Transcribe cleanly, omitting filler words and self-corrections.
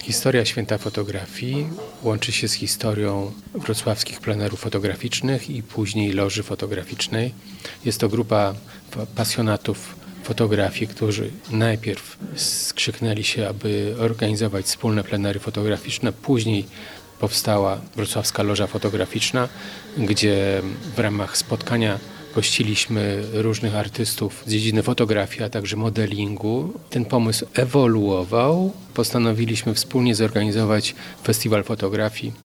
Historia Święta Fotografii łączy się z historią wrocławskich plenerów fotograficznych i później Loży Fotograficznej. Jest to grupa pasjonatów fotografii, którzy najpierw skrzyknęli się, aby organizować wspólne plenery fotograficzne. Później powstała Wrocławska Loża Fotograficzna, gdzie w ramach spotkania gościliśmy różnych artystów z dziedziny fotografii, a także modelingu. Ten pomysł ewoluował. Postanowiliśmy wspólnie zorganizować festiwal fotografii.